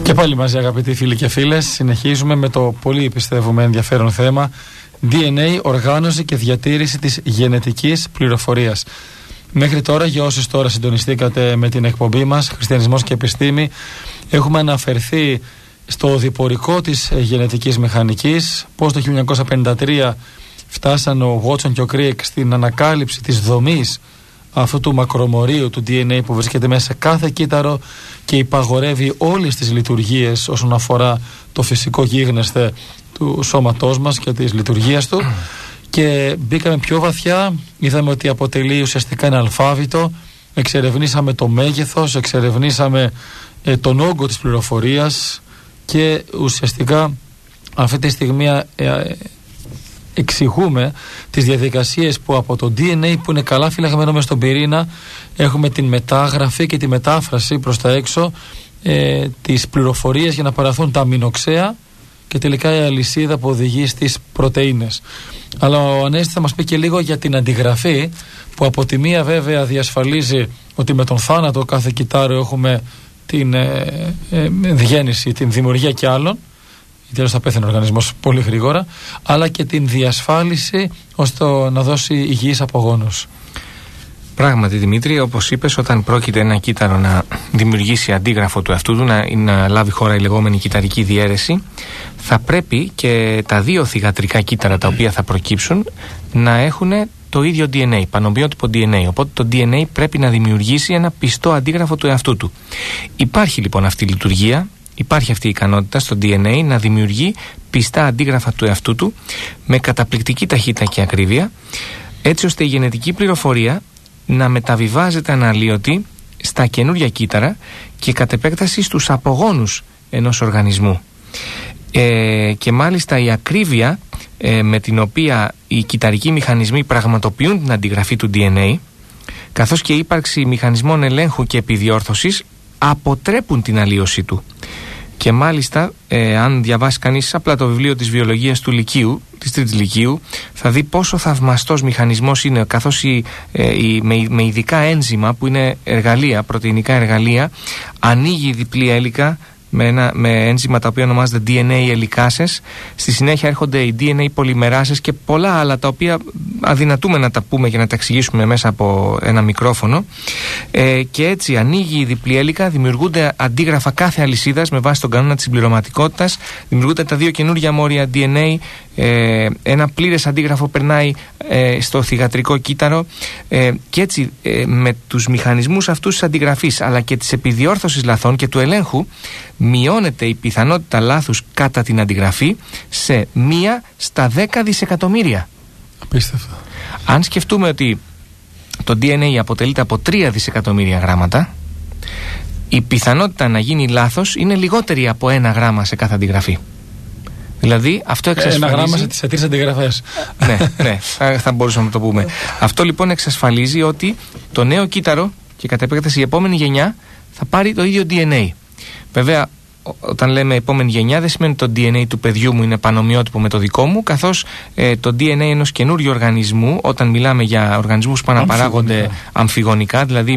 Και πάλι μαζί, αγαπητοί φίλοι και φίλες, συνεχίζουμε με το πολύ πιστεύουμε ενδιαφέρον θέμα DNA, οργάνωση και διατήρηση της γενετικής πληροφορίας. Μέχρι τώρα, για όσους τώρα συντονιστήκατε με την εκπομπή μας Χριστιανισμός και Επιστήμη, έχουμε αναφερθεί στο διπορικό της γενετικής μηχανικής, πώς το 1953 φτάσαν ο Βότσον και ο Κρίκ στην ανακάλυψη της δομής αυτού του μακρομορίου του DNA που βρίσκεται μέσα σε κάθε κύτταρο και υπαγορεύει όλες τις λειτουργίες όσον αφορά το φυσικό γίγνεσθε του σώματός μας και της λειτουργίας του. Και μπήκαμε πιο βαθιά, είδαμε ότι αποτελεί ουσιαστικά ένα αλφάβητο, εξερευνήσαμε το μέγεθος, εξερευνήσαμε τον όγκο της πληροφορίας και ουσιαστικά αυτή τη στιγμή εξηγούμε τις διαδικασίες που από το DNA που είναι καλά φυλαγμένο μες στον πυρήνα έχουμε την μετάγραφη και τη μετάφραση προς τα έξω της πληροφορίας για να παραθούν τα αμινοξέα και τελικά η αλυσίδα που οδηγεί στις πρωτεΐνες. Αλλά ο Ανέστης θα μας πει και λίγο για την αντιγραφή που από τη μία βέβαια διασφαλίζει ότι με τον θάνατο κάθε κυτάρο έχουμε την γέννηση, την δημιουργία και άλλων, γιατί θα πέθανε ο οργανισμός πολύ γρήγορα, αλλά και την διασφάλιση ώστε να δώσει υγιείς απογόνους. Πράγματι, Δημήτρη, όπως είπες, όταν πρόκειται ένα κύτταρο να δημιουργήσει αντίγραφο του εαυτού του, να λάβει χώρα η λεγόμενη κυταρική διαίρεση, θα πρέπει και τα δύο θυγατρικά κύτταρα τα οποία θα προκύψουν να έχουν το ίδιο DNA, πανομοιότυπο DNA. Οπότε το DNA πρέπει να δημιουργήσει ένα πιστό αντίγραφο του εαυτού του. Υπάρχει λοιπόν αυτή η λειτουργία, υπάρχει αυτή η ικανότητα στο DNA να δημιουργεί πιστά αντίγραφα του εαυτού του με καταπληκτική ταχύτητα και ακρίβεια, έτσι ώστε η γενετική πληροφορία να μεταβιβάζεται αναλύωτη στα καινούργια κύτταρα και κατ' επέκταση στους απογόνους ενός οργανισμού. Και μάλιστα η ακρίβεια με την οποία οι κυταρικοί μηχανισμοί πραγματοποιούν την αντιγραφή του DNA, καθώς και η ύπαρξη μηχανισμών ελέγχου και επιδιόρθωσης, αποτρέπουν την αλλίωση του. Και μάλιστα, αν διαβάσει κανείς απλά το βιβλίο της βιολογίας του Λυκείου, της Τρίτης Λυκείου, θα δει πόσο θαυμαστός μηχανισμός είναι, καθώς με ειδικά ένζημα που είναι εργαλεία, πρωτεϊνικά εργαλεία, ανοίγει διπλή έλικα με ένζημα τα οποία ονομάζονται DNA ελικάσες. Στη συνέχεια έρχονται οι DNA πολυμεράσες και πολλά άλλα τα οποία αδυνατούμε να τα πούμε και να τα εξηγήσουμε μέσα από ένα μικρόφωνο, και έτσι ανοίγει η διπλή έλικα, δημιουργούνται αντίγραφα κάθε αλυσίδας με βάση τον κανόνα της συμπληρωματικότητας, δημιουργούνται τα δύο καινούργια μόρια DNA, ένα πλήρες αντίγραφο περνάει στο θυγατρικό κύτταρο, και έτσι με τους μηχανισμούς αυτούς της αντιγραφής αλλά και της επιδιόρθωσης λαθών και του ελέγχου μειώνεται η πιθανότητα λάθους κατά την αντιγραφή σε 1 στα 10 δισεκατομμύρια. Απίστευτο. Αν σκεφτούμε ότι το DNA αποτελείται από 3 δισεκατομμύρια γράμματα, η πιθανότητα να γίνει λάθος είναι λιγότερη από 1 γράμμα σε κάθε αντιγραφή. Δηλαδή αυτό εξασφαλίζει. 1 γράμμα σε 3 αντιγραφές. Ναι, θα μπορούσαμε να το πούμε. Αυτό λοιπόν εξασφαλίζει ότι το νέο κύτταρο και κατ' επέκταση η επόμενη γενιά θα πάρει το ίδιο DNA. Βέβαια, όταν λέμε επόμενη γενιά, δεν σημαίνει ότι το DNA του παιδιού μου είναι πανομοιότυπο με το δικό μου, καθώς το DNA ενός καινούριου οργανισμού, όταν μιλάμε για οργανισμούς που αναπαράγονται αμφιγονικά, δηλαδή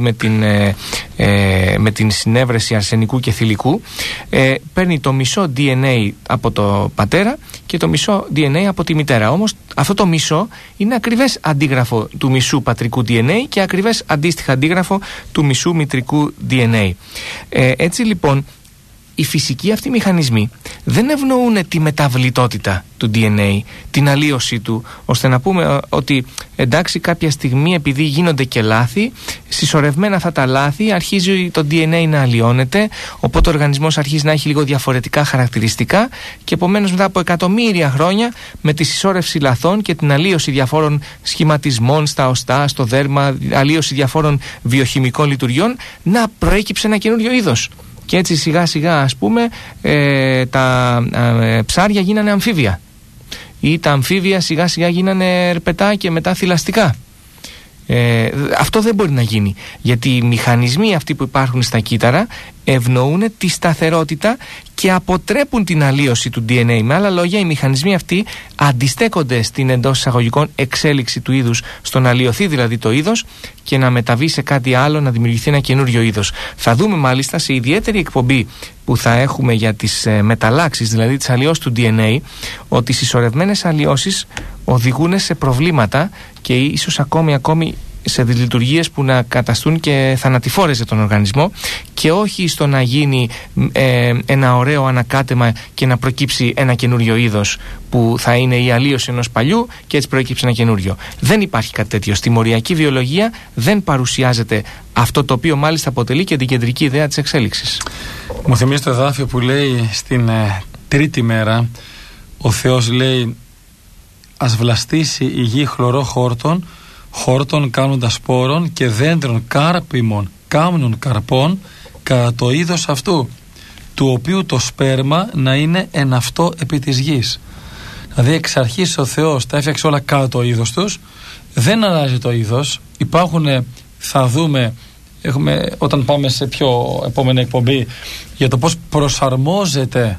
με την συνέβρεση αρσενικού και θηλυκού, παίρνει το μισό DNA από το πατέρα και το μισό DNA από τη μητέρα. Όμως αυτό το μισό είναι ακριβές αντίγραφο του μισού πατρικού DNA και ακριβές αντίστοιχα αντίγραφο του μισού μητρικού DNA. Έτσι λοιπόν, οι φυσικοί αυτοί μηχανισμοί δεν ευνοούν τη μεταβλητότητα του DNA, την αλλίωση του, ώστε να πούμε ότι εντάξει, κάποια στιγμή επειδή γίνονται και λάθη, συσσωρευμένα αυτά τα λάθη, αρχίζει το DNA να αλλοιώνεται, οπότε ο οργανισμός αρχίζει να έχει λίγο διαφορετικά χαρακτηριστικά και επομένως μετά από εκατομμύρια χρόνια, με τη συσσόρευση λαθών και την αλλίωση διαφόρων σχηματισμών στα οστά, στο δέρμα, αλλίωση διαφόρων βιοχημικών λειτουργιών, να προέκυψε ένα καινούριο είδος. Και έτσι σιγά σιγά, ας πούμε, τα ψάρια γίνανε αμφίβια, ή τα αμφίβια σιγά σιγά γίνανε ερπετά και μετά θηλαστικά. Αυτό δεν μπορεί να γίνει, γιατί οι μηχανισμοί αυτοί που υπάρχουν στα κύτταρα ευνοούν τη σταθερότητα και αποτρέπουν την αλλίωση του DNA. Με άλλα λόγια, οι μηχανισμοί αυτοί αντιστέκονται στην εντός εισαγωγικών εξέλιξη του είδους, στο να αλλοιωθεί δηλαδή το είδος και να μεταβεί σε κάτι άλλο, να δημιουργηθεί ένα καινούριο είδος. Θα δούμε μάλιστα σε ιδιαίτερη εκπομπή που θα έχουμε για τις μεταλλάξεις, δηλαδή τις αλλοιώσεις του DNA, ότι οι συσσωρευμένες αλλοιώσεις οδηγούν σε προβλήματα και ίσως ακόμη σε δυσλειτουργίες που να καταστούν και θανατηφόρες για τον οργανισμό, και όχι στο να γίνει ένα ωραίο ανακάτεμα και να προκύψει ένα καινούριο είδος που θα είναι η αλλίωση ενός παλιού και έτσι προκύψει ένα καινούριο. Δεν υπάρχει κάτι τέτοιο. Στη μοριακή βιολογία δεν παρουσιάζεται αυτό, το οποίο μάλιστα αποτελεί και την κεντρική ιδέα της εξέλιξης. Μου θυμίζει το εδάφιο που λέει στην τρίτη μέρα ο Θεός λέει «Ας βλαστήσει η γη χλωρό χόρτων κάνοντας σπόρων και δέντρων κάρπιμων κάμνων καρπών κατά το είδος αυτού, του οποίου το σπέρμα να είναι εν αυτό επί της γης». Δηλαδή εξ αρχής ο Θεός τα έφτιαξε όλα κατά το είδος τους, δεν αλλάζει το είδος. Υπάρχουν, θα δούμε, όταν πάμε σε πιο επόμενη εκπομπή για το πώς προσαρμόζεται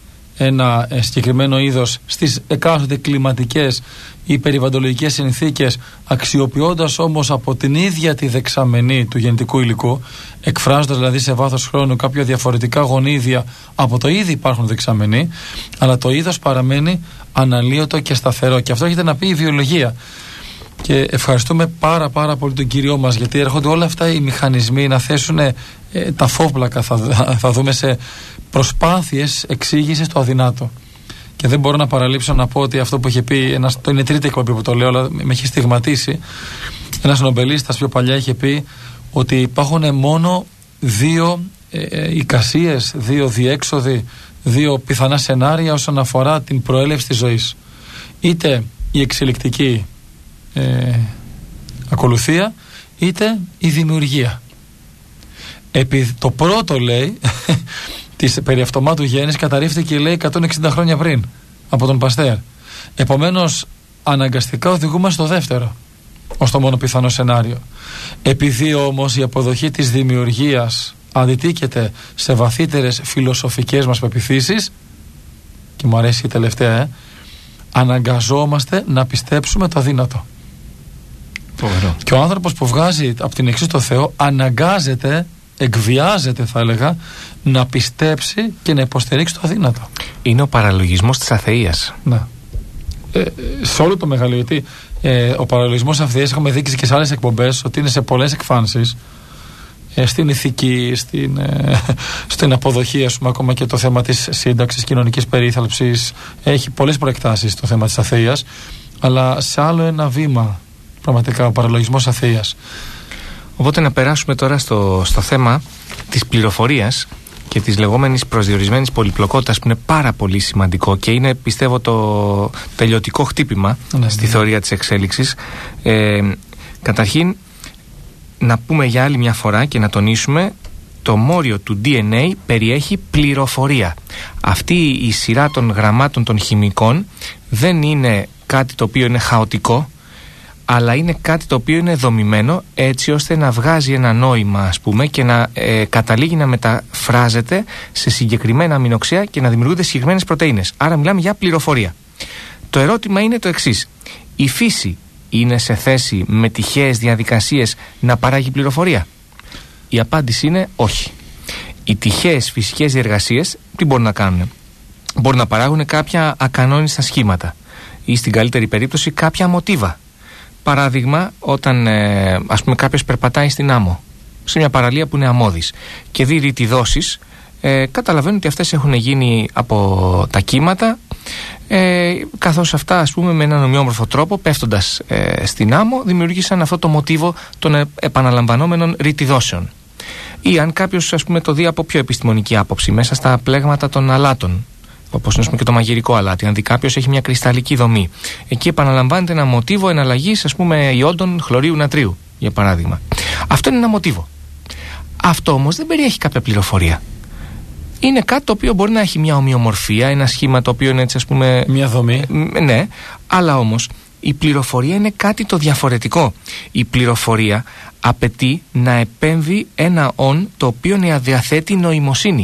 ένα συγκεκριμένο είδος στις εκάστοτε κλιματικές ή περιβαλλοντολογικές συνθήκες, αξιοποιώντας όμως από την ίδια τη δεξαμενή του γενετικού υλικού, εκφράζοντας δηλαδή σε βάθος χρόνου κάποια διαφορετικά γονίδια από το ήδη υπάρχουν δεξαμενή, αλλά το είδος παραμένει αναλύωτο και σταθερό. Και αυτό έχετε να πει η βιολογία. Και ευχαριστούμε πάρα πολύ τον Κύριό μας, γιατί έρχονται όλα αυτά οι μηχανισμοί να θέσουν τα φόβλακα, θα δούμε, σε προσπάθειες εξήγησης το αδυνάτο. Και δεν μπορώ να παραλείψω να πω ότι αυτό που είχε πει, το είναι τρίτη εκπομπή που το λέω, αλλά με έχει στιγματίσει. Ένας νομπελίστας πιο παλιά είχε πει ότι υπάρχουν μόνο δύο εικασίες, δύο διέξοδοι, δύο πιθανά σενάρια όσον αφορά την προέλευση της ζωής. Είτε η εξελικτική ακολουθία, είτε η δημιουργία. Το πρώτο, λέει, της περί αυτομάτου γέννης καταρρίφθηκε, λέει, 160 χρόνια πριν από τον Παστέρ. Επομένως αναγκαστικά οδηγούμαστε στο δεύτερο ως το μόνο πιθανό σενάριο. Επειδή όμως η αποδοχή της δημιουργίας αντιτίθεται σε βαθύτερες φιλοσοφικές μας πεποιθήσεις, και μου αρέσει η τελευταία, αναγκαζόμαστε να πιστέψουμε το αδύνατο. Και ο άνθρωπος που βγάζει από την εξής το Θεό αναγκάζεται, εκβιάζεται θα έλεγα, να πιστέψει και να υποστηρίξει το αδύνατο. Είναι ο παραλογισμός της αθείας. Ναι. Σε όλο το μεγαλείο, γιατί ο παραλογισμός της αθείας έχουμε δείξει και σε άλλες εκπομπές ότι είναι σε πολλές εκφάνσεις, στην ηθική, στην αποδοχή, ας πούμε, ακόμα και το θέμα της σύνταξης, κοινωνικής περίθαλψης, έχει πολλές προεκτάσεις το θέμα της αθείας, αλλά σε άλλο ένα βήμα πραγματικά ο παραλογισμός αθείας. Οπότε να περάσουμε τώρα στο θέμα της πληροφορίας και της λεγόμενης προσδιορισμένης πολυπλοκότητας, που είναι πάρα πολύ σημαντικό και είναι, πιστεύω, το τελειωτικό χτύπημα στη θεωρία της εξέλιξης. Καταρχήν, να πούμε για άλλη μια φορά και να τονίσουμε, το μόριο του DNA περιέχει πληροφορία. Αυτή η σειρά των γραμμάτων των χημικών δεν είναι κάτι το οποίο είναι χαοτικό, αλλά είναι κάτι το οποίο είναι δομημένο έτσι ώστε να βγάζει ένα νόημα, ας πούμε, και να καταλήγει να μεταφράζεται σε συγκεκριμένα αμινοξέα και να δημιουργούνται συγκεκριμένες πρωτεΐνες. Άρα μιλάμε για πληροφορία. Το ερώτημα είναι το εξής: η φύση είναι σε θέση με τυχαίες διαδικασίες να παράγει πληροφορία? Η απάντηση είναι όχι. Οι τυχαίες φυσικές διεργασίες τι μπορούν να κάνουν? Μπορούν να παράγουν κάποια ακανόνιστα σχήματα ή, στην καλύτερη περίπτωση, κάποια μοτίβα. Παράδειγμα, όταν ας πούμε κάποιος περπατάει στην άμμο, σε μια παραλία που είναι αμμώδης, και δει ρητιδώσεις, καταλαβαίνουν ότι αυτές έχουν γίνει από τα κύματα, καθώς αυτά, ας πούμε, με έναν ομοιόμορφο τρόπο, πέφτοντας στην άμμο, δημιούργησαν αυτό το μοτίβο των επαναλαμβανόμενων ρητιδώσεων. Ή αν κάποιος, ας πούμε, το δει από πιο επιστημονική άποψη, μέσα στα πλέγματα των αλάτων, όπως είναι, και το μαγειρικό αλάτι, αν δει κάποιος έχει μια κρυσταλλική δομή, εκεί επαναλαμβάνεται ένα μοτίβο εναλλαγής, ας πούμε, ιόντων χλωρίου νατρίου, για παράδειγμα. Αυτό είναι ένα μοτίβο. Αυτό όμως δεν περιέχει κάποια πληροφορία. Είναι κάτι το οποίο μπορεί να έχει μια ομοιομορφία, ένα σχήμα το οποίο είναι, έτσι, ας πούμε, μια δομή. Ναι, αλλά όμως η πληροφορία είναι κάτι το διαφορετικό. Η πληροφορία απαιτεί να επέμβει ένα «ον» το οποίο να διαθέτει νοημοσύνη.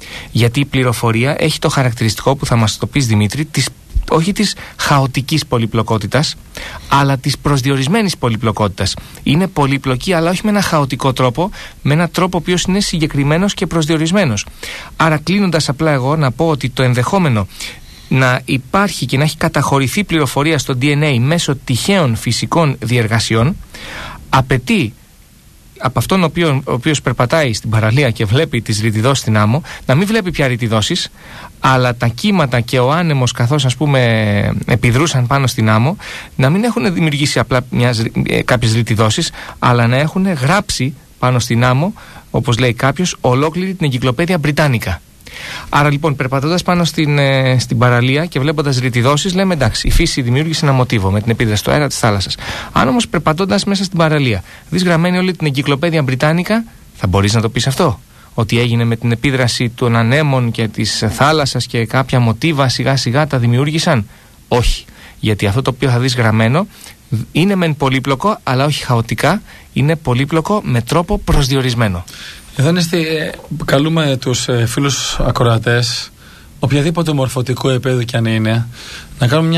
Γιατί η πληροφορία έχει το χαρακτηριστικό που θα μας το πεις, Δημήτρη, όχι της χαοτικής πολυπλοκότητας, αλλά της προσδιορισμένης πολυπλοκότητας. Είναι πολύπλοκη, αλλά όχι με ένα χαοτικό τρόπο, με έναν τρόπο ο οποίος είναι συγκεκριμένος και προσδιορισμένος. Άρα, κλείνοντας απλά εγώ να πω ότι το ενδεχόμενο να υπάρχει και να έχει καταχωρηθεί πληροφορία στο DNA μέσω τυχαίων φυσικών διεργασιών απαιτεί από αυτόν ο οποίος περπατάει στην παραλία και βλέπει τις ρητιδώσεις στην άμμο να μην βλέπει πια ρητιδώσεις, αλλά τα κύματα και ο άνεμος καθώς επιδρούσαν πάνω στην άμμο να μην έχουν δημιουργήσει απλά κάποιες ρητιδώσεις, αλλά να έχουν γράψει πάνω στην άμμο, όπως λέει κάποιος, ολόκληρη την Εγκυκλοπαίδεια Μπριτάνικα. Άρα λοιπόν, περπατώντας πάνω στην παραλία και βλέποντας ρητιδώσεις, λέμε εντάξει, η φύση δημιούργησε ένα μοτίβο με την επίδραση του αέρα της θάλασσας. Αν όμως περπατώντας μέσα στην παραλία δεις γραμμένη όλη την Εγκυκλοπαίδεια Μπριτάνικα, θα μπορείς να το πεις αυτό? Ότι έγινε με την επίδραση των ανέμων και της θάλασσας και κάποια μοτίβα σιγά σιγά τα δημιούργησαν? Όχι. Γιατί αυτό το οποίο θα δεις γραμμένο είναι μεν πολύπλοκο, αλλά όχι χαοτικά, είναι πολύπλοκο με τρόπο προσδιορισμένο. Εδώ καλούμε τους φίλους ακροατές, οποιαδήποτε μορφωτικό επίπεδο κι αν είναι, να κάνουμε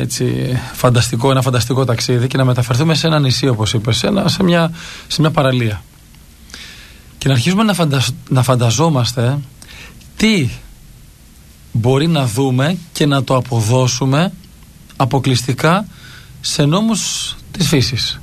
ένα φανταστικό ταξίδι και να μεταφερθούμε σε ένα νησί, όπως είπες, σε μια παραλία. Και να αρχίσουμε να φανταζόμαστε τι μπορεί να δούμε και να το αποδώσουμε αποκλειστικά σε νόμους της φύσης.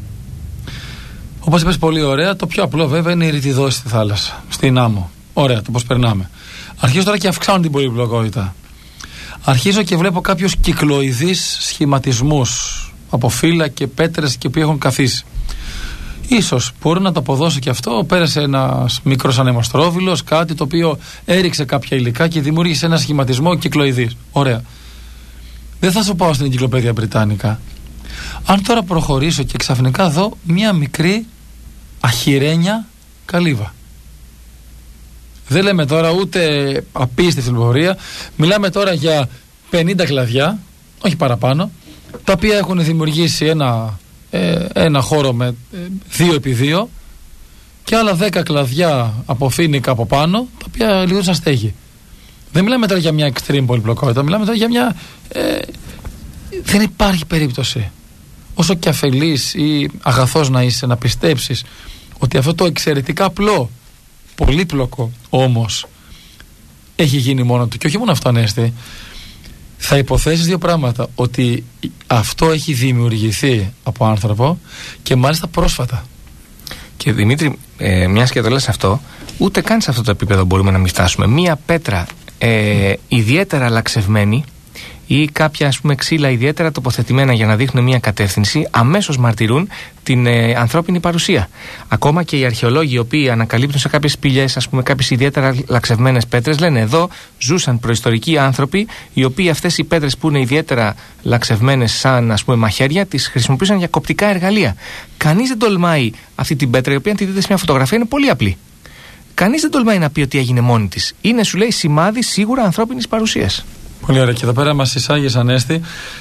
Όπως είπες πολύ ωραία, το πιο απλό βέβαια είναι η ρητιδώση στη θάλασσα, στην άμμο. Ωραία, το πώς περνάμε. Αρχίζω τώρα και αυξάνω την πολυπλοκότητα. Αρχίζω και βλέπω κάποιους κυκλοειδείς σχηματισμούς από φύλλα και πέτρες και που έχουν καθίσει. Ίσως μπορώ να το αποδώσω και αυτό. Πέρασε ένας μικρός ανεμοστρόβιλος, κάτι το οποίο έριξε κάποια υλικά και δημιούργησε ένα σχηματισμό κυκλοειδής. Ωραία. Δεν θα σου πάω στην Εγκυκλοπαίδεια Μπριτάνικα. Αν τώρα προχωρήσω και ξαφνικά δω μια μικρή αχυρένια καλύβα. Δεν λέμε τώρα ούτε απίστευτη πληροφορία. Μιλάμε τώρα για 50 κλαδιά, όχι παραπάνω, τα οποία έχουν δημιουργήσει ένα χώρο με 2x2 και άλλα 10 κλαδιά από φοίνικα από πάνω, τα οποία λειτουργούν σαν στέγη. Δεν μιλάμε τώρα για μια extreme πολυπλοκότητα, μιλάμε τώρα για μια... δεν υπάρχει περίπτωση, όσο και αφελής ή αγαθός να είσαι, να πιστέψεις ότι αυτό το εξαιρετικά απλό, πολύπλοκο όμως έχει γίνει μόνο του. Και όχι μόνο αυτό, Ανέστη, θα υποθέσεις δύο πράγματα: ότι αυτό έχει δημιουργηθεί από άνθρωπο και μάλιστα πρόσφατα. Και Δημήτρη, μιας και το λες αυτό, ούτε καν σε αυτό το επίπεδο μπορούμε να μην φτάσουμε. Μία πέτρα ιδιαίτερα λαξευμένη ή κάποια ξύλα ιδιαίτερα τοποθετημένα για να δείχνουν μια κατεύθυνση, αμέσως μαρτυρούν την ανθρώπινη παρουσία. Ακόμα και οι αρχαιολόγοι οι οποίοι ανακαλύπτουν σε κάποιες σπηλιές κάποιες ιδιαίτερα λαξευμένες πέτρες, λένε εδώ ζούσαν προϊστορικοί άνθρωποι, οι οποίοι αυτές οι πέτρες που είναι ιδιαίτερα λαξευμένες σαν μαχαίρια τις χρησιμοποιούσαν για κοπτικά εργαλεία. Κανείς δεν τολμάει αυτή την πέτρα, η οποία αν τη δείτε σε μια φωτογραφία είναι πολύ απλή. Κανείς δεν τολμάει να πει ότι έγινε μόνη της. Είναι, σου λέει, σημάδι σίγουρα ανθρώπινης παρουσίας. Πολύ ωραία. Και εδώ πέρα μας εισάγεις, Ανέστη,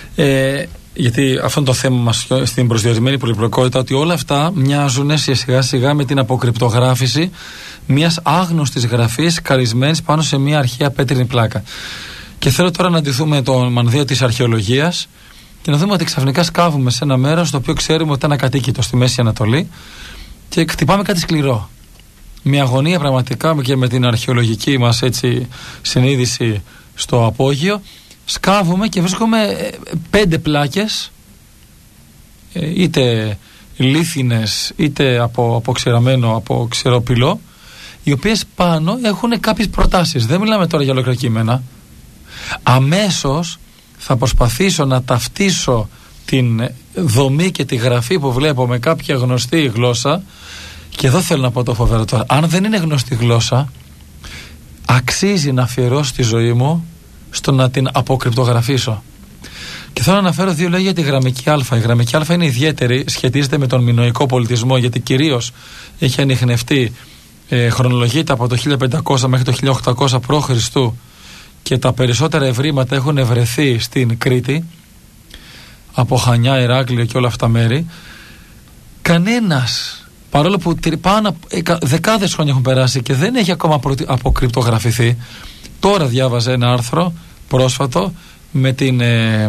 γιατί αυτό είναι το θέμα μας στην προσδιορισμένη πολυπλοκότητα, ότι όλα αυτά μοιάζουν σιγά σιγά με την αποκρυπτογράφηση μιας άγνωστης γραφής καρισμένης πάνω σε μια αρχαία πέτρινη πλάκα. Και θέλω τώρα να αντιθούμε το μανδύο της αρχαιολογίας και να δούμε ότι ξαφνικά σκάβουμε σε ένα μέρος το οποίο ξέρουμε ότι ήταν ακατοίκητο στη Μέση Ανατολή και χτυπάμε κάτι σκληρό. Μια αγωνία πραγματικά και με την αρχαιολογική μας συνείδηση στο απόγειο, σκάβουμε και βρίσκουμε 5 πλάκες, είτε λίθινες είτε από ξηραμένο, από ξηροπυλό, οι οποίες πάνω έχουν κάποιες προτάσεις. Δεν μιλάμε τώρα για ολόκληρα κείμενα. Αμέσως θα προσπαθήσω να ταυτίσω την δομή και τη γραφή που βλέπω με κάποια γνωστή γλώσσα, και εδώ θέλω να πω το φοβερό τώρα: αν δεν είναι γνωστή γλώσσα, αξίζει να αφιερώσω τη ζωή μου στο να την αποκρυπτογραφήσω. Και θέλω να αναφέρω 2 λόγια για τη γραμμική Α. Η γραμμική Α είναι ιδιαίτερη, σχετίζεται με τον μινωικό πολιτισμό, γιατί κυρίως έχει ανιχνευτεί, χρονολογείται από το 1500 μέχρι το 1800 π.Χ. και τα περισσότερα ευρήματα έχουν βρεθεί στην Κρήτη, από Χανιά, Ηράκλειο και όλα αυτά τα μέρη. Κανένας παρόλο που πάνω δεκάδες χρόνια έχουν περάσει και δεν έχει ακόμα αποκρυπτογραφηθεί. Τώρα διάβαζα ένα άρθρο πρόσφατο με την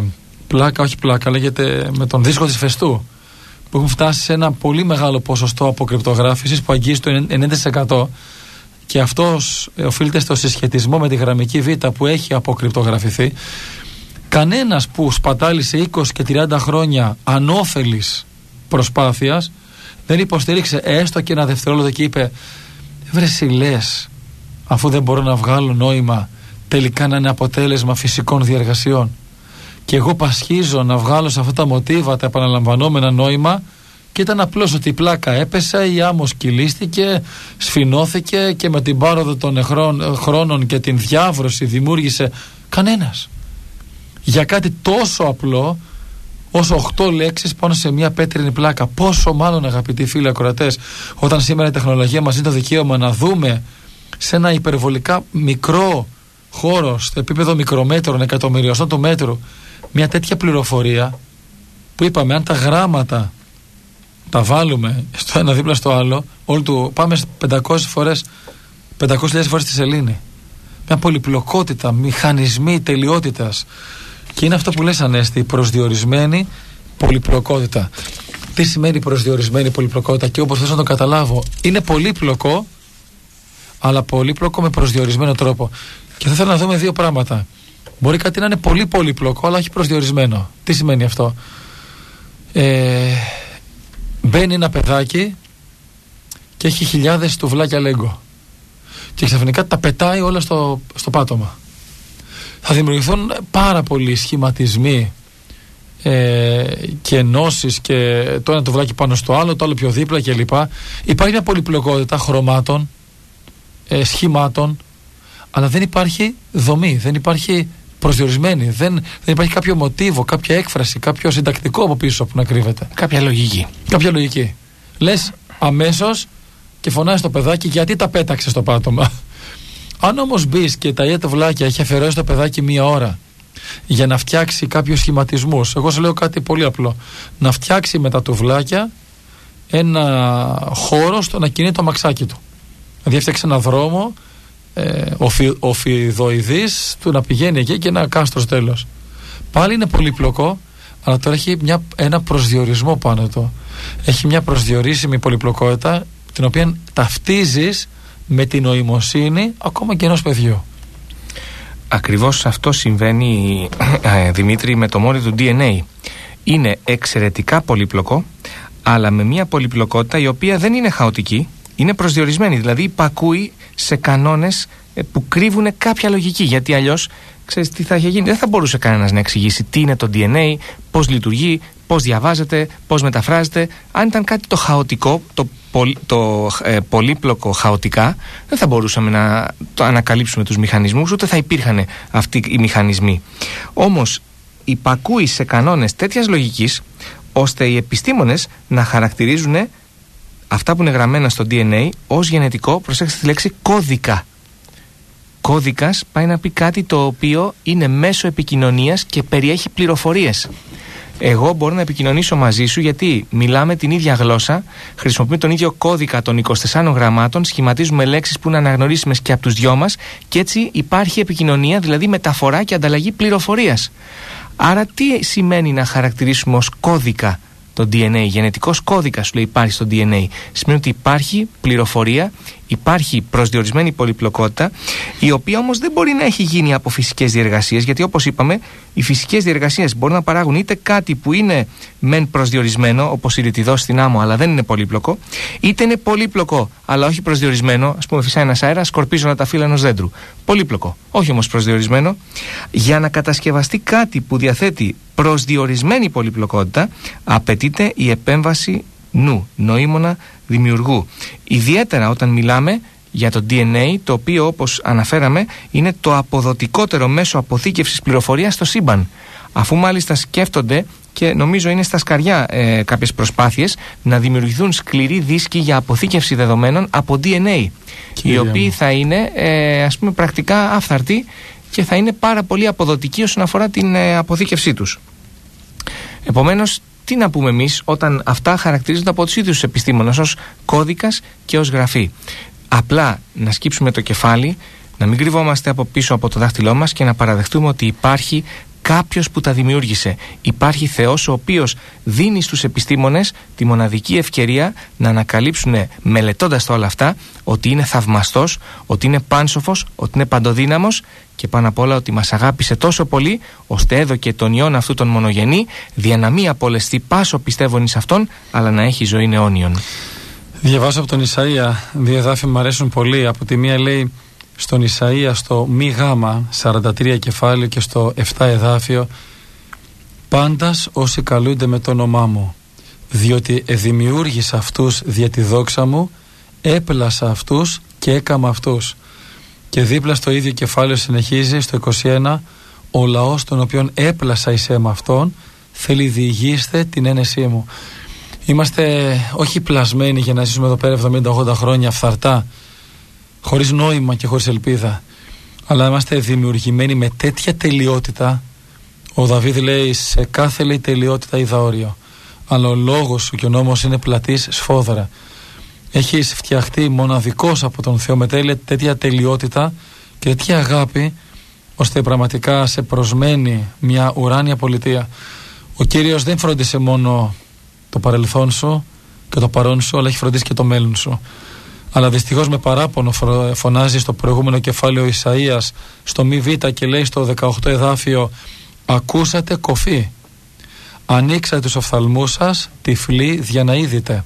λέγεται με τον δίσκο της Φεστού, που έχουν φτάσει σε ένα πολύ μεγάλο ποσοστό αποκρυπτογράφησης που αγγίζει το 90%, και αυτός οφείλεται στο συσχετισμό με τη γραμμική Β που έχει αποκρυπτογραφηθεί. Κανένας που σπατάλησε 20 και 30 χρόνια ανώφελης προσπάθειας δεν υποστήριξε έστω και ένα δευτερόλεπτο και είπε βρε λες, αφού δεν μπορώ να βγάλω νόημα, τελικά να είναι αποτέλεσμα φυσικών διεργασιών, και εγώ πασχίζω να βγάλω σε αυτά τα μοτίβα τα επαναλαμβανόμενα νόημα, και ήταν απλώς ότι η πλάκα έπεσε, η άμμος κυλίστηκε, σφινώθηκε και με την πάροδο των χρόνων και την διάβρωση δημιούργησε. Κανένας. Για κάτι τόσο απλό όσο 8 λέξεις πάνω σε μια πέτρινη πλάκα. Πόσο μάλλον, αγαπητοί φίλοι ακροατές, όταν σήμερα η τεχνολογία μας δίνει το δικαίωμα να δούμε σε ένα υπερβολικά μικρό χώρο, στο επίπεδο μικρομέτρων, εκατομμυριωστών του μέτρου, μια τέτοια πληροφορία που είπαμε, αν τα γράμματα τα βάλουμε στο ένα δίπλα στο άλλο, πάμε 500.000 φορές στη σελήνη. Μια πολυπλοκότητα, μηχανισμοί τελειότητας. Και είναι αυτό που λες, Ανέστη, προσδιορισμένη πολυπλοκότητα. Τι σημαίνει προσδιορισμένη πολυπλοκότητα? Και όπως θες να το καταλάβω, είναι πολύπλοκο, αλλά πολύπλοκο με προσδιορισμένο τρόπο. Και θα ήθελα να δούμε δύο πράγματα. Μπορεί κάτι να είναι πολύ πολύπλοκο, αλλά όχι προσδιορισμένο. Τι σημαίνει αυτό? Μπαίνει ένα παιδάκι και έχει χιλιάδες τουβλάκια Λέγκο και ξαφνικά τα πετάει όλα στο πάτωμα. Θα δημιουργηθούν πάρα πολλοί σχηματισμοί και ενώσεις, και το ένα τουβλάκι πάνω στο άλλο, το άλλο πιο δίπλα κλπ. Υπάρχει μια πολυπλοκότητα χρωμάτων, σχημάτων, αλλά δεν υπάρχει δομή, δεν υπάρχει προσδιορισμένη, δεν υπάρχει κάποιο μοτίβο, κάποια έκφραση, κάποιο συντακτικό από πίσω που να κρύβεται. Κάποια λογική. Λες αμέσως και φωνάζει το παιδάκι γιατί τα πέταξε στο πάτωμα. Αν όμως μπεις και τα ίδια τουβλάκια έχει αφιερώσει το παιδάκι 1 ώρα για να φτιάξει κάποιους σχηματισμούς, εγώ σου λέω κάτι πολύ απλό, να φτιάξει με τα τουβλάκια ένα χώρο στο να κινεί το αμαξάκι του, δηλαδή φτιάξει ένα δρόμο οφιδοειδής του να πηγαίνει εκεί και ένα κάστρο τέλος. Πάλι είναι πολύπλοκο, αλλά τώρα έχει ένα προσδιορισμό πάνω του. Έχει μια προσδιορίσιμη πολυπλοκότητα, την οποία ταυτίζεις με την νοημοσύνη ακόμα και ενός παιδιού. Ακριβώς αυτό συμβαίνει, Δημήτρη, με το μόρι του DNA. Είναι εξαιρετικά πολύπλοκο, αλλά με μια πολυπλοκότητα η οποία δεν είναι χαοτική, είναι προσδιορισμένη, δηλαδή υπακούει σε κανόνες που κρύβουν κάποια λογική, γιατί αλλιώς ξέρεις τι θα είχε γίνει? Δεν θα μπορούσε κανένας να εξηγήσει τι είναι το DNA, πώς λειτουργεί, πώς διαβάζεται, πώς μεταφράζεται. Αν ήταν κάτι το χαοτικό, το πολύπλοκο χαοτικά, δεν θα μπορούσαμε να το ανακαλύψουμε τους μηχανισμούς, ούτε θα υπήρχαν αυτοί οι μηχανισμοί. Όμως υπακούει σε κανόνες τέτοιας λογικής, ώστε οι επιστήμονες να χαρακτηρίζουν αυτά που είναι γραμμένα στο DNA ως γενετικό, προσέξτε τη λέξη, κώδικα. Κώδικας πάει να πει κάτι το οποίο είναι μέσο επικοινωνίας και περιέχει πληροφορίες. Εγώ μπορώ να επικοινωνήσω μαζί σου γιατί μιλάμε την ίδια γλώσσα, χρησιμοποιούμε τον ίδιο κώδικα των 24 γραμμάτων, σχηματίζουμε λέξεις που είναι αναγνωρίσιμες και από τους δυο μας, και έτσι υπάρχει επικοινωνία, δηλαδή μεταφορά και ανταλλαγή πληροφορίας. Άρα τι σημαίνει να χαρακτηρίσουμε ως κώδικα το DNA? Γενετικός κώδικας, λέει, υπάρχει στο DNA. Σημαίνει ότι υπάρχει πληροφορία, υπάρχει προσδιορισμένη πολυπλοκότητα, η οποία όμως δεν μπορεί να έχει γίνει από φυσικές διεργασίες, γιατί όπως είπαμε, οι φυσικές διεργασίες μπορούν να παράγουν είτε κάτι που είναι μεν προσδιορισμένο, όπως η ρητιδός στην άμμο, αλλά δεν είναι πολύπλοκο, είτε είναι πολύπλοκο, αλλά όχι προσδιορισμένο. Ας πούμε, φυσάει ένας αέρας, σκορπίζουν τα φύλλα ενός δέντρου. Πολύπλοκο, όχι όμως προσδιορισμένο. Για να κατασκευαστεί κάτι που διαθέτει προσδιορισμένη πολυπλοκότητα, απαιτείται η επέμβαση νοήμωνα δημιουργού. Ιδιαίτερα όταν μιλάμε για το DNA, το οποίο, όπως αναφέραμε, είναι το αποδοτικότερο μέσο αποθήκευσης πληροφορίας στο σύμπαν. Αφού μάλιστα σκέφτονται, και νομίζω είναι στα σκαριά κάποιες προσπάθειες, να δημιουργηθούν σκληροί δίσκοι για αποθήκευση δεδομένων από DNA, οι οποίοι θα είναι ας πούμε πρακτικά άφθαρτοι και θα είναι πάρα πολύ αποδοτικοί όσον αφορά την αποθήκευσή τους. Επομένως, τι να πούμε εμείς όταν αυτά χαρακτηρίζονται από τους ίδιους τους επιστήμονες ως κώδικας και ως γραφή? Απλά να σκύψουμε το κεφάλι, να μην κρυβόμαστε από πίσω από το δάχτυλό μας και να παραδεχτούμε ότι υπάρχει κάποιος που τα δημιούργησε. Υπάρχει Θεός ο οποίος δίνει στους επιστήμονες τη μοναδική ευκαιρία να ανακαλύψουν, μελετώντας τα όλα αυτά, ότι είναι θαυμαστός, ότι είναι πάνσοφος, ότι είναι παντοδύναμος και πάνω απ' όλα ότι μας αγάπησε τόσο πολύ ώστε έδωκε τον Υιόν αυτού τον μονογενή, δια να μη απολεστεί πάσο πιστεύων εις αυτόν, αλλά να έχει ζωή αιώνιον. Διαβάζω από τον Ισαΐα, δύο εδάφια μου αρέσουν πολύ. Από τη μία λέει στον Ισαΐα στο μη γάμα 43 κεφάλαιο και στο 7 εδάφιο, πάντας όσοι καλούνται με το όνομά μου, διότι δημιούργησα αυτούς δια τη δόξα μου, έπλασα αυτούς και έκαμα αυτούς. Και δίπλα στο ίδιο κεφάλαιο συνεχίζει στο 21, ο λαός τον οποίον έπλασα εις αίμα αυτόν θέλει διηγήστε την ένεσή μου. Είμαστε όχι πλασμένοι για να ζήσουμε εδώ πέρα 70-80 χρόνια φθαρτά, χωρίς νόημα και χωρίς ελπίδα, αλλά είμαστε δημιουργημένοι με τέτοια τελειότητα. Ο Δαβίδ λέει σε κάθε λέει τελειότητα είδα όριο, αλλά ο λόγος σου και ο νόμος είναι πλατής σφόδρα. Έχεις φτιαχτεί μοναδικός από τον Θεό με τέτοια τελειότητα και τέτοια αγάπη, ώστε πραγματικά σε προσμένει μια ουράνια πολιτεία. Ο Κύριος δεν φρόντισε μόνο το παρελθόν σου και το παρόν σου, αλλά έχει φροντίσει και το μέλλον σου. Αλλά δυστυχώς με παράπονο φωνάζει στο προηγούμενο κεφάλαιο Ισαΐας στο μη β και λέει στο 18 εδάφιο, ακούσατε κοφή, ανοίξατε τους οφθαλμούς σας τυφλοί για να είδητε.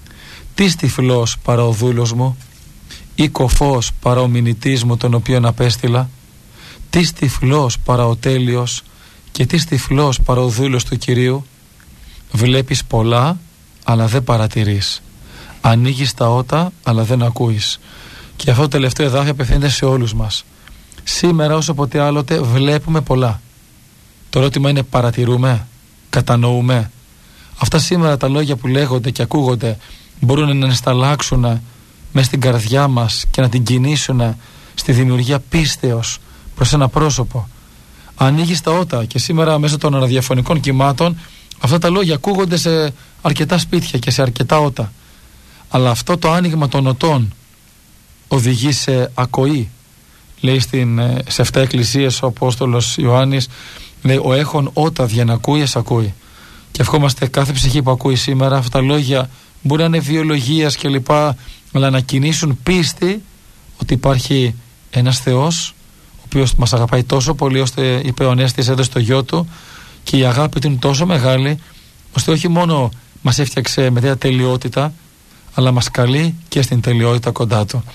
Τι τυφλός παρά ο δούλος μου, ή κοφός παρά ο μηνυτής μου τον οποίον απέστειλα? Τι τυφλός παρά ο τέλειος και τι τυφλός παρά ο δούλος του Κυρίου? Βλέπεις πολλά αλλά δεν παρατηρείς, ανοίγεις τα ότα αλλά δεν ακούεις. Και αυτό το τελευταίο εδάφιο απευθύνεται σε όλους μας. Σήμερα όσο ποτέ άλλοτε βλέπουμε πολλά. Το ερώτημα είναι, παρατηρούμε, κατανοούμε? Αυτά σήμερα τα λόγια που λέγονται και ακούγονται μπορούν να ενσταλλάξουν μέσα στην καρδιά μας και να την κινήσουν στη δημιουργία πίστεως προς ένα πρόσωπο? Ανοίγεις τα ότα και σήμερα μέσω των ραδιοφωνικών κυμάτων αυτά τα λόγια ακούγονται σε αρκετά σπίτια και σε αρκετά ότα. Αλλά αυτό το άνοιγμα των οτών οδηγεί σε ακοή. Λέει σε 7 εκκλησίες ο Απόστολος Ιωάννης, λέει, ο έχων ότα για να ακούει, ακούει. Και ευχόμαστε κάθε ψυχή που ακούει σήμερα αυτά τα λόγια, μπορεί να είναι βιολογίας και λοιπά, αλλά να κινήσουν πίστη ότι υπάρχει ένας Θεός ο οποίος μας αγαπάει τόσο πολύ, ώστε είπε ο Ανέστης έδωσε το γιο του, και η αγάπη του είναι τόσο μεγάλη ώστε όχι μόνο μας έφτιαξε με τέτοια τελειότητα, αλλά μας καλεί και στην τελειότητα κοντά του.